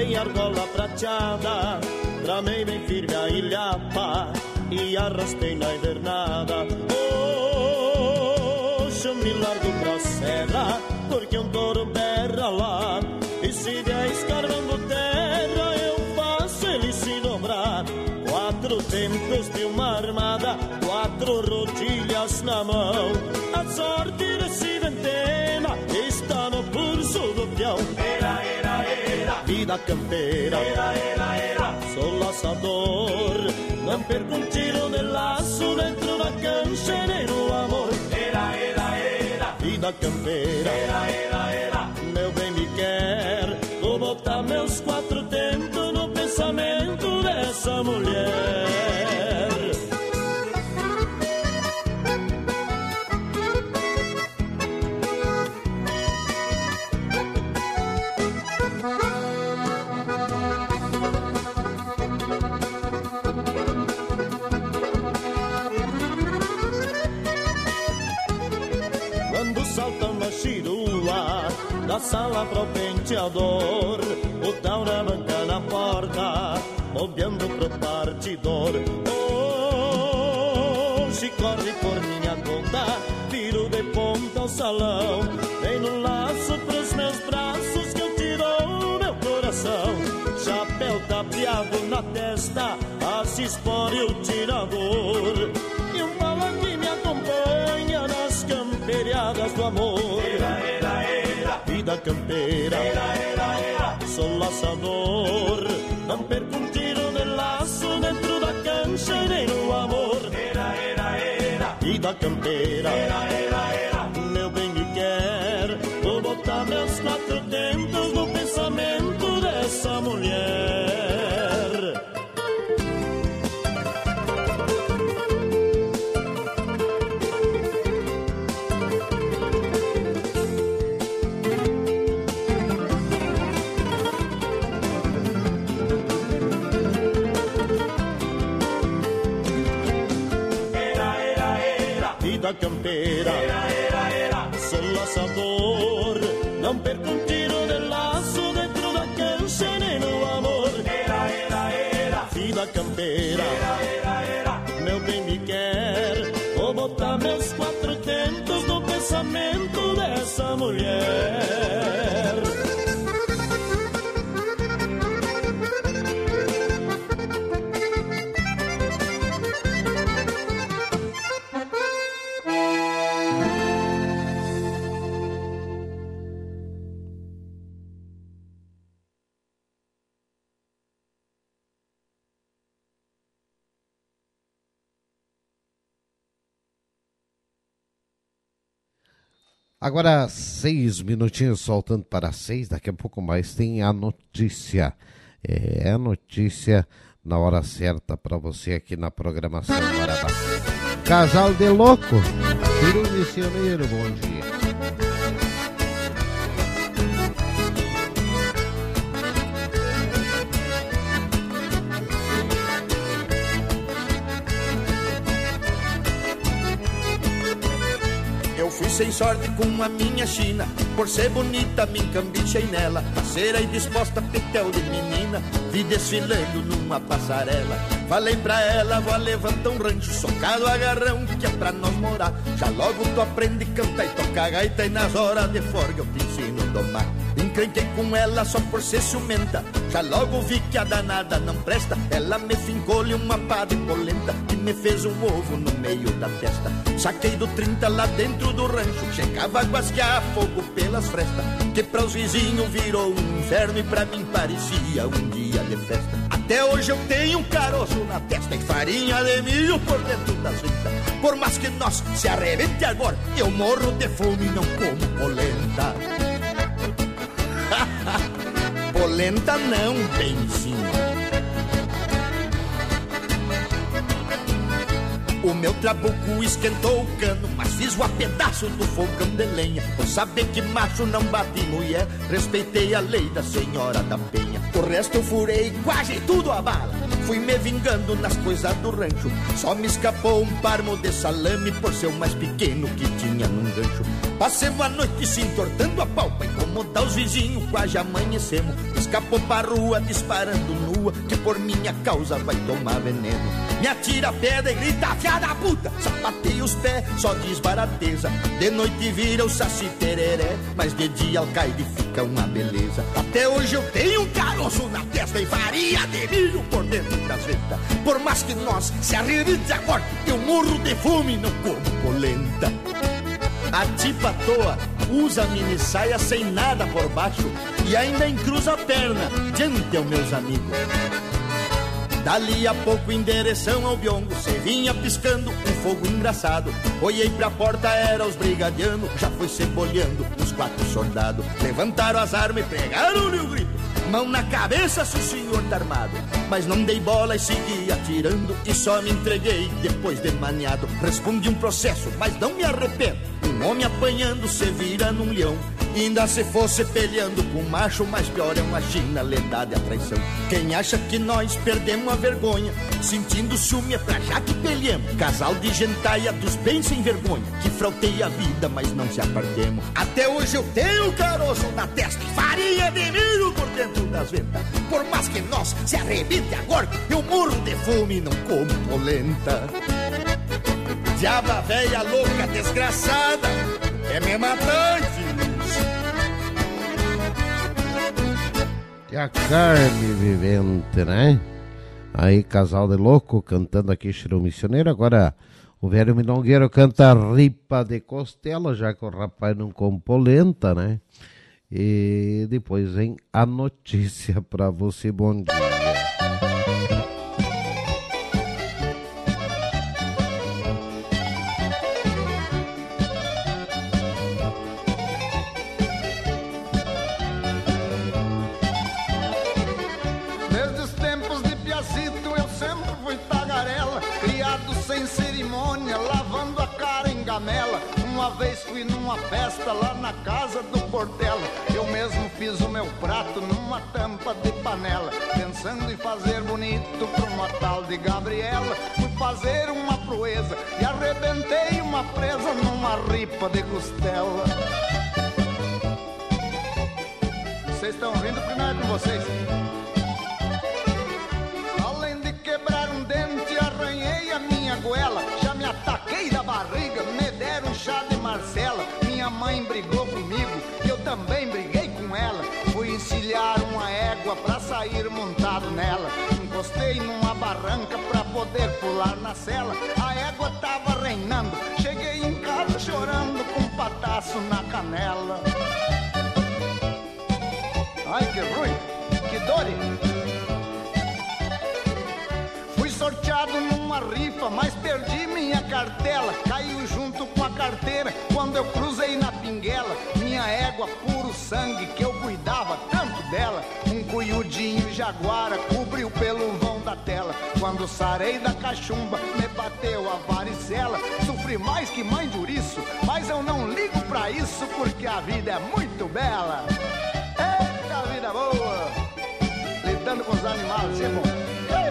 [SPEAKER 6] minha argola prateada, tramei bem firme a ilhapa e arrastei na invernada. Hoje eu me largo pra serra, porque um touro berra lá, e se vier escarvando terra, eu faço ele se dobrar. 4 tempos de uma armada, 4 rodilhas na mão, a sorte desse ventena está no pulso do peão.
[SPEAKER 21] Era, era, era,
[SPEAKER 6] vida campeira,
[SPEAKER 21] era, era, era,
[SPEAKER 6] sou laçador, não perco um tiro de laço dentro da cancha nem no amor.
[SPEAKER 21] Era, era, era,
[SPEAKER 6] vida campeira,
[SPEAKER 21] era, era, era,
[SPEAKER 6] meu bem me quer, vou botar meus 4 tentos no pensamento dessa mulher. Da sala pro penteador, o tal na banca na porta, olhando pro partidor. Hoje corre por minha conta, tiro de ponta ao salão, vem no laço pros meus braços que eu tiro meu coração. Chapéu tapeado na testa, a espore o tirador, e um bala que me acompanha nas camperiadas do amor. Vida campeira,
[SPEAKER 21] era, era, era,
[SPEAKER 6] sou laçador, não perco um tiro de laço dentro da cancha e nem no amor.
[SPEAKER 21] Era, era, era,
[SPEAKER 6] vida campeira,
[SPEAKER 21] era, era, era,
[SPEAKER 6] meu bem me quer, vou botar meus 4 tentos no pensamento dessa mulher. Campeira, sou laçador, não perco um tiro de laço dentro da cancha nem no amor. Vida campeira, meu bem me quer, vou botar meus 4 tentos no pensamento dessa mulher.
[SPEAKER 19] Agora 6 minutinhos, soltando para 6, daqui a pouco mais tem a notícia. É a notícia na hora certa para você aqui na programação Marabá. Casal de louco, Ciro Missioneiro, bom dia.
[SPEAKER 21] Fui sem sorte com a minha china, por ser bonita me encambichei nela, parceira e disposta, petel de menina, vi desfilando numa passarela. Falei pra ela, vou levantar um rancho, socado agarrão, que é pra nós morar. Já logo tu aprende a cantar e tocar gaita, e nas horas de folga eu te ensino a domar. Encrenquei com ela só por ser ciumenta, já logo vi que a danada não presta. Ela me fincou-lhe uma pá de polenta e me fez um ovo no meio da testa. Saquei do 30 lá dentro do rancho, chegava a guasquear fogo pelas frestas, que para os vizinhos virou um inferno e pra mim parecia um dia de festa. Até hoje eu tenho um caroço na testa e farinha de milho por dentro das ventas. Por mais que nós se arrebente agora, eu morro de fome e não como polenta. Polenta não, benzinho. O meu trabuco esquentou o cano, mas fiz o pedaço do fogão de lenha. Por saber que macho não bate mulher, respeitei a lei da senhora da penha. O resto eu furei quase tudo a bala, fui me vingando nas coisas do rancho. Só me escapou um parmo de salame por ser o mais pequeno que tinha num gancho.
[SPEAKER 7] Passemos a noite se entortando a pau pra incomodar os vizinhos, quase amanhecemos. Escapou pra rua disparando nua, que por minha causa vai tomar veneno. Me atira a pedra e grita, fiada puta, sapateia os pés, só diz barateza. De noite vira o saci tereré, mas de dia alcaide fica uma beleza. Até hoje eu tenho um caroço na testa e farinha de milho por dentro das ventas. Por mais que nós se arrebite a corte, eu morro de fome e não como polenta. A tipa à toa usa mini saia sem nada por baixo e ainda encruza a perna diante aos meus amigos. Dali a pouco em direção ao biongo, cê vinha piscando um fogo engraçado. Olhei pra porta, era os brigadianos, já foi cebolhando os 4 soldados. Levantaram as armas e pregaram-lhe o grito, mão na cabeça se o senhor tá armado. Mas não dei bola e segui atirando, e só me entreguei depois de maniado. Respondi um processo, mas não me arrependo. Um homem apanhando se vira num leão, e ainda se fosse peleando com macho, mas pior é uma China, lendária a traição. Quem acha que nós perdemos a vergonha, sentindo ciúme é pra já que peleemos. Casal de gentaia dos bem sem vergonha, que frautei a vida, mas não se apartemos. Até hoje eu tenho caroço na testa e farinha de milho por dentro das ventas. Por mais que nós se arrebite agora, eu morro de fome e não como polenta. Diaba velha louca desgraçada, é me matante.
[SPEAKER 19] E a carne vivente, né? Aí, casal de louco, cantando aqui Cheiro Missioneiro. Agora, o velho milongueiro canta Ripa de Costela, já que o rapaz não come polenta, né? E depois vem a notícia pra você. Bom dia.
[SPEAKER 8] Uma vez fui numa festa lá na casa do Portela. Eu mesmo fiz o meu prato numa tampa de panela, pensando em fazer bonito pra uma tal de Gabriela. Fui fazer uma proeza e arrebentei uma presa numa ripa de costela. Vocês estão rindo porque não é com vocês. Além de quebrar um dente, arranhei a minha goela. Já me ataquei da barriga, me deram chá de Marcela. Minha mãe brigou comigo, eu também briguei com ela. Fui encilhar uma égua pra sair montado nela. Encostei numa barranca pra poder pular na cela. A égua tava reinando, cheguei em casa chorando com um pataço na canela. Ai, que ruim, que dor! Sorteado numa rifa, mas perdi minha cartela. Caiu junto com a carteira quando eu cruzei na pinguela. Minha égua puro sangue que eu cuidava tanto dela. Um cuiudinho jaguara cobriu pelo vão da tela. Quando sarei da cachumba me bateu a varicela. Sofri mais que mãe de ouriço, mas eu não ligo pra isso porque a vida é muito bela. Eita vida boa, lidando com os animais, é bom.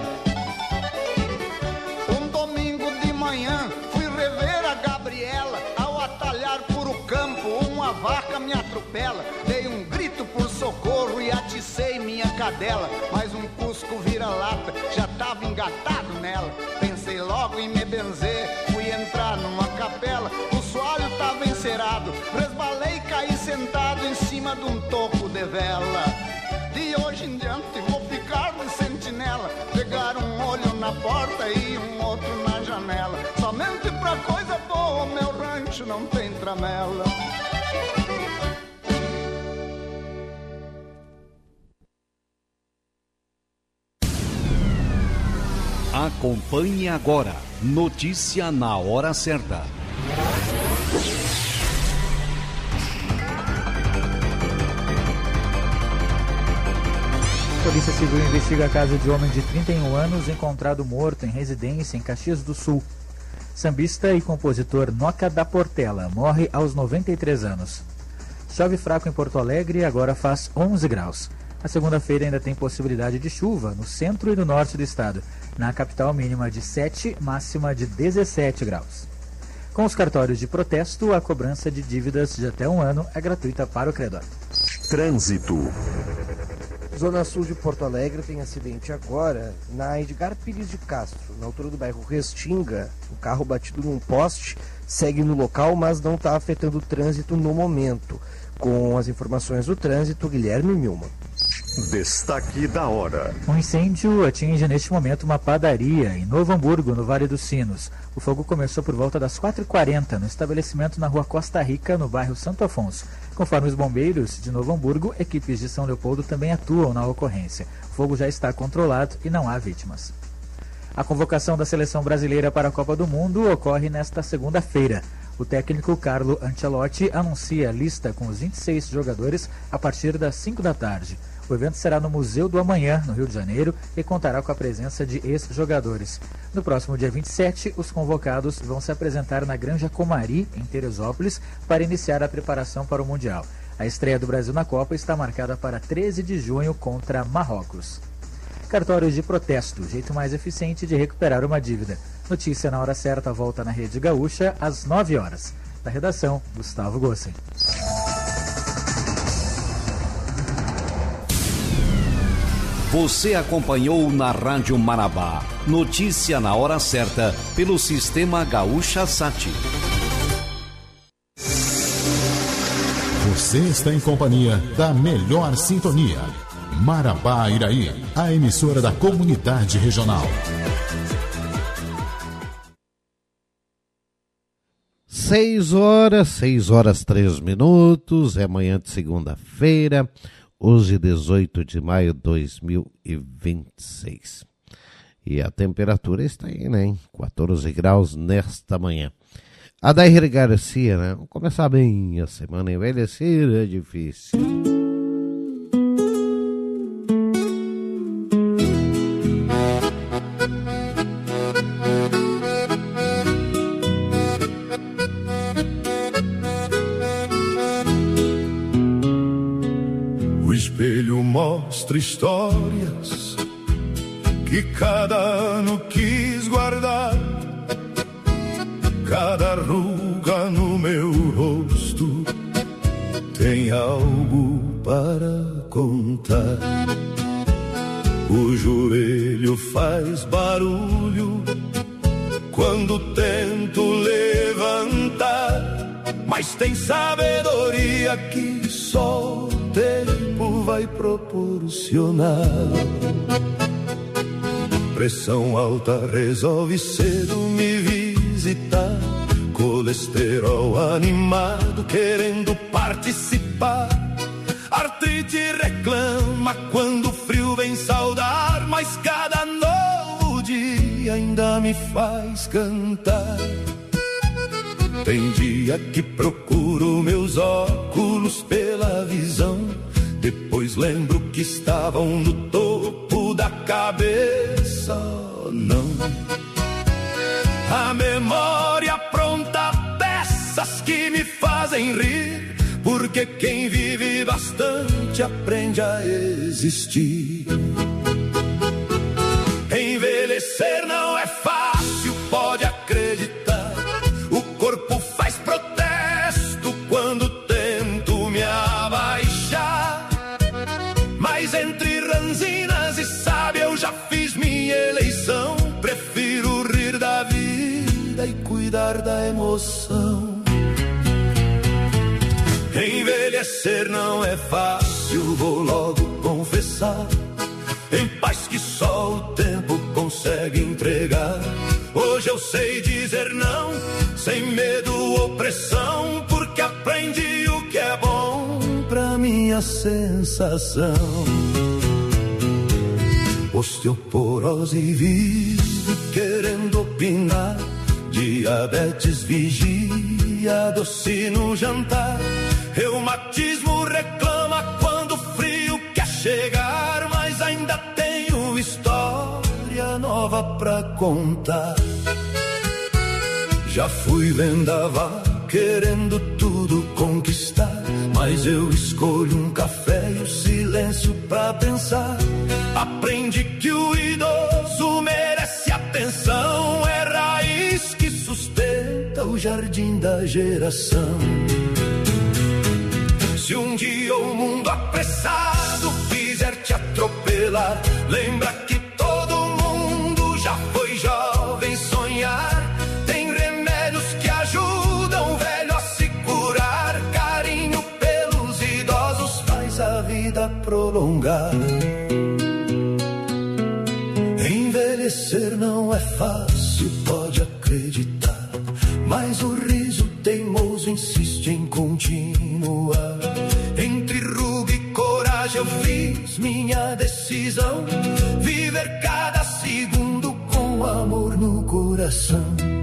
[SPEAKER 8] Manhã fui rever a Gabriela. Ao atalhar por o campo uma vaca me atropela. Dei um grito por socorro e aticei minha cadela. Mas um cusco vira-lata já tava engatado nela. Pensei logo em me benzer, fui entrar numa capela. O soalho tava encerado, resbalei e caí sentado em cima de um toco de vela. De hoje em diante vou ficar de sentinela, pegar um olho na porta e um outro na janela. Somente pra coisa boa meu rancho não tem tramela.
[SPEAKER 15] Acompanhe agora, notícia na hora certa.
[SPEAKER 23] Polícia Civil investiga a casa de homem de 31 anos encontrado morto em residência em Caxias do Sul. Sambista e compositor Noca da Portela morre aos 93 anos. Chove fraco em Porto Alegre e agora faz 11 graus. A segunda-feira ainda tem possibilidade de chuva no centro e no norte do estado. Na capital, mínima de 7, máxima de 17 graus. Com os cartórios de protesto, a cobrança de dívidas de até 1 ano é gratuita para o credor.
[SPEAKER 2] Trânsito.
[SPEAKER 4] Zona Sul de Porto Alegre tem acidente agora na Edgar Pires de Castro, na altura do bairro Restinga. O carro batido num poste segue no local, mas não está afetando o trânsito no momento. Com as informações do trânsito, Guilherme Milman.
[SPEAKER 2] Destaque da hora.
[SPEAKER 23] Um incêndio atinge neste momento uma padaria em Novo Hamburgo, no Vale dos Sinos. O fogo começou por volta das 4h40 no estabelecimento na rua Costa Rica, no bairro Santo Afonso. Conforme os bombeiros de Novo Hamburgo, equipes de São Leopoldo também atuam na ocorrência. O fogo já está controlado e não há vítimas. A convocação da seleção brasileira para a Copa do Mundo ocorre nesta segunda-feira. O técnico Carlo Ancelotti anuncia a lista com os 26 jogadores a partir das 5 da tarde. O evento será no Museu do Amanhã, no Rio de Janeiro, e contará com a presença de ex-jogadores. No próximo dia 27, os convocados vão se apresentar na Granja Comari, em Teresópolis, para iniciar a preparação para o Mundial. A estreia do Brasil na Copa está marcada para 13 de junho contra Marrocos. Cartórios de protesto, jeito mais eficiente de recuperar uma dívida. Notícia na hora certa volta na Rede Gaúcha às 9 horas. Da redação, Gustavo Gossen.
[SPEAKER 15] Você acompanhou na Rádio Marabá. Notícia na hora certa pelo Sistema Gaúcha Sat.
[SPEAKER 9] Você está em companhia da melhor sintonia. Marabá Iraí, a emissora da comunidade regional.
[SPEAKER 19] 6 horas 3 minutos, é manhã de segunda-feira, hoje 18 de maio de 2026. E a temperatura está aí, né? 14 graus nesta manhã. Adair Garcia, né? Vamos começar bem a semana, envelhecer é difícil.
[SPEAKER 10] O espelho mostra histórias que cada ano quis guardar. Cada ruga no meu rosto tem algo para contar. O joelho faz barulho quando tento levantar, mas tem sabedoria que só o tempo vai proporcionar. Pressão alta resolve cedo me visitar, colesterol animado querendo participar. Artrite reclama quando o frio vem saudar, mas cada novo dia ainda me faz cantar. Tem dia que procuro meus óculos pela visão, depois lembro que estavam no topo da cabeça. Não, a memória apronta peças que me fazem rir, porque quem vive bastante aprende a existir. Envelhecer não é fácil, pode acreditar. O corpo faz protesto quando tento me abaixar, mas entre ranzinas e sábia eu já fiz minha eleição. Prefiro rir da vida e cuidar da emoção. Envelhecer não é fácil, vou logo confessar. Em paz que só o tempo consegue entregar. Hoje eu sei dizer não, sem medo ou pressão, porque aprendi o que é bom pra minha sensação. Osteoporose vive querendo opinar, diabetes vigia, doce no jantar. Reumatismo reclama quando o frio quer chegar, mas ainda tenho história nova pra contar. Já fui vendaval querendo tudo conquistar, mas eu escolho um café e o silêncio pra pensar. Aprendi que o idoso merece atenção, é raiz que sustenta o jardim da geração. Se um dia o mundo apressado quiser te atropelar, lembra que todo mundo já foi jovem sonhar. Tem remédios que ajudam o velho a se curar. Carinho pelos idosos faz a vida prolongar. Envelhecer não é fácil, pode acreditar, mas o riso teimoso insiste em continuar. Entre ruga e coragem eu fiz minha decisão, viver cada segundo com amor no coração.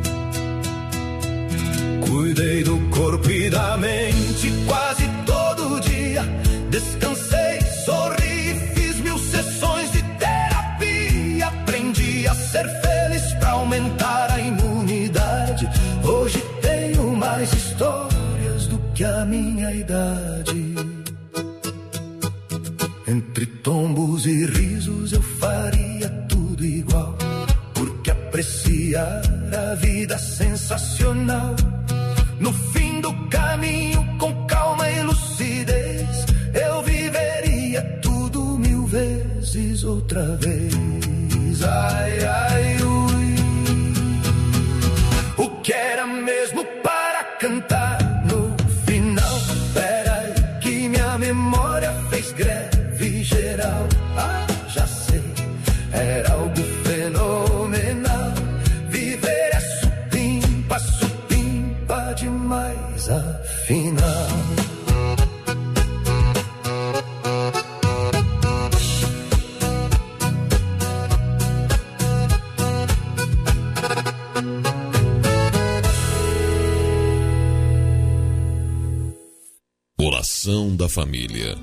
[SPEAKER 10] Cuidei do corpo e da mente quase todo dia, descansei, sorri, fiz 1000 sessões de terapia. Aprendi a ser feliz pra aumentar a imunidade. Hoje tenho mais histórias do que a minha idade. Entre tombos e risos eu faria tudo igual, porque apreciar a vida sensacional. No fim do caminho, com calma e lucidez, eu viveria tudo 1000 vezes outra vez. Ai, ai, ui. O que era mesmo para cantar no final? Peraí que minha memória fez greve geral. Ah, já sei, era algo fenomenal. Viver é supimpa demais afinal.
[SPEAKER 11] Oração da família.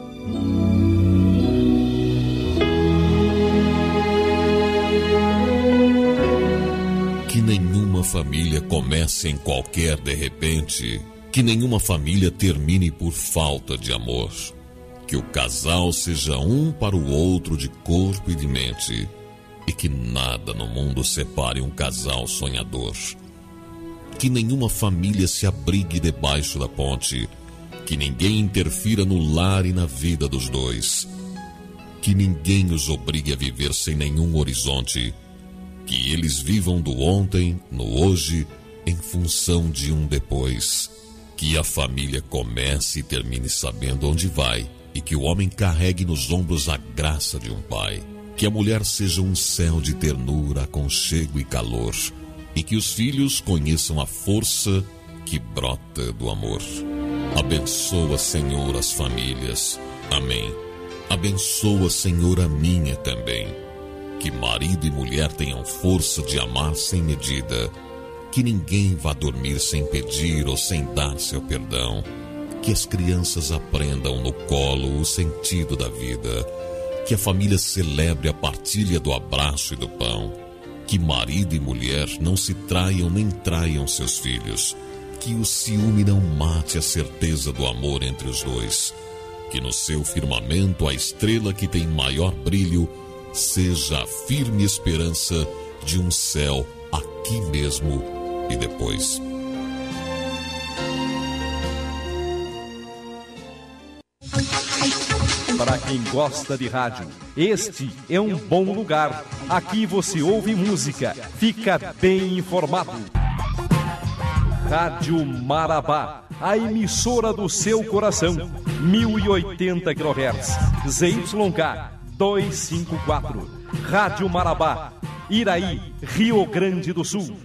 [SPEAKER 11] Que nenhuma família comece em qualquer de repente, que nenhuma família termine por falta de amor. Que o casal seja um para o outro de corpo e de mente, e que nada no mundo separe um casal sonhador. Que nenhuma família se abrigue debaixo da ponte, que ninguém interfira no lar e na vida dos dois, que ninguém os obrigue a viver sem nenhum horizonte, que eles vivam do ontem, no hoje, em função de um depois, que a família comece e termine sabendo onde vai, e que o homem carregue nos ombros a graça de um pai, que a mulher seja um céu de ternura, aconchego e calor, e que os filhos conheçam a força que brota do amor. Abençoa, Senhor, as famílias. Amém. Abençoa, Senhor, a minha também. Que marido e mulher tenham força de amar sem medida. Que ninguém vá dormir sem pedir ou sem dar seu perdão. Que as crianças aprendam no colo o sentido da vida. Que a família celebre a partilha do abraço e do pão. Que marido e mulher não se traiam nem traiam seus filhos. Que o ciúme não mate a certeza do amor entre os dois. Que no seu firmamento a estrela que tem maior brilho seja a firme esperança de um céu aqui mesmo e depois.
[SPEAKER 13] Para quem gosta de rádio, este é um bom lugar. Aqui você ouve música, fica bem informado. Rádio Marabá, a emissora do seu coração, 1080 kHz, ZYK 254. Rádio Marabá, Iraí, Rio Grande do Sul.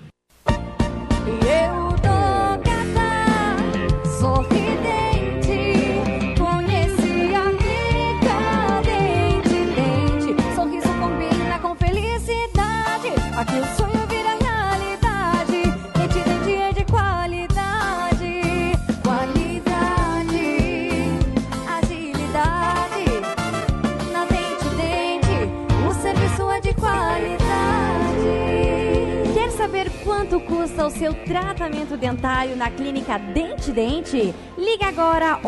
[SPEAKER 12] Eu tô gata, sorridente, conheci a vida dente. Sorriso combina com felicidade, aqui o sonho vira realidade. Dente é de qualidade, agilidade. Na dente, o serviço é de qualidade. Quer saber quanto custa o seu tratamento dentário na clínica Dente? Liga agora